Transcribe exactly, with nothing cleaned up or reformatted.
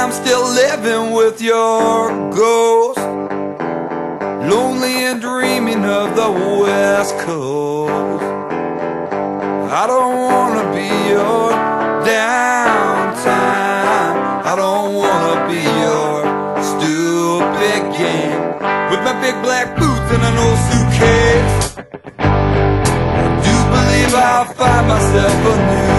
I'm still living with your ghost, lonely and dreaming of the West Coast. I don't wanna be your downtime, I don't wanna be your stupid game with my big black boots and an old suitcase. I do believe I'll find myself a new